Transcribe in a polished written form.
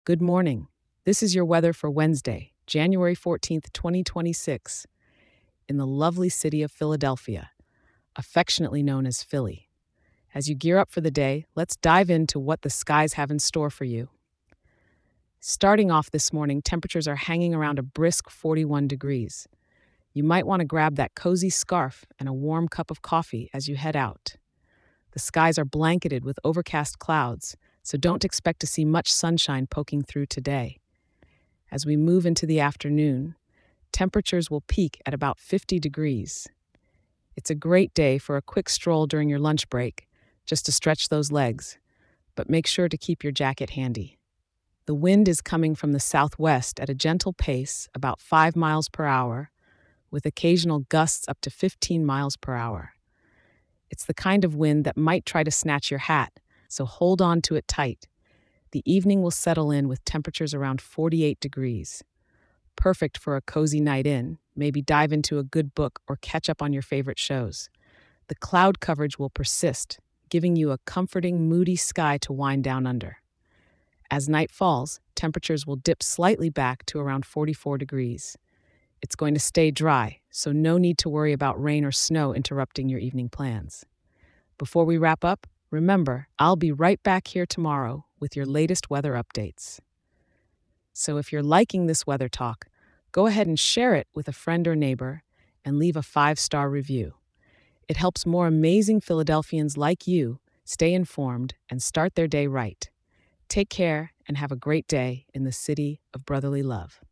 Good morning. This is your weather for Wednesday, January 14th, 2026, in the lovely city of Philadelphia, affectionately known as Philly. As you gear up for the day, let's dive into what the skies have in store for you. Starting off this morning, temperatures are hanging around a brisk 41 degrees. You might want to grab that cozy scarf and a warm cup of coffee as you head out. The skies are blanketed with overcast clouds, so don't expect to see much sunshine poking through today. As we move into the afternoon, temperatures will peak at about 50 degrees. It's a great day for a quick stroll during your lunch break, just to stretch those legs, but make sure to keep your jacket handy. The wind is coming from the southwest at a gentle pace, about 5 miles per hour, with occasional gusts up to 15 miles per hour. It's the kind of wind that might try to snatch your hat, so hold on to it tight. The evening will settle in with temperatures around 48 degrees. Perfect for a cozy night in, maybe dive into a good book or catch up on your favorite shows. The cloud coverage will persist, giving you a comforting, moody sky to wind down under. As night falls, temperatures will dip slightly back to around 44 degrees. It's going to stay dry, so no need to worry about rain or snow interrupting your evening plans. Before we wrap up, remember, I'll be right back here tomorrow with your latest weather updates. So if you're liking this weather talk, go ahead and share it with a friend or neighbor and leave a 5-star review. It helps more amazing Philadelphians like you stay informed and start their day right. Take care and have a great day in the city of brotherly love.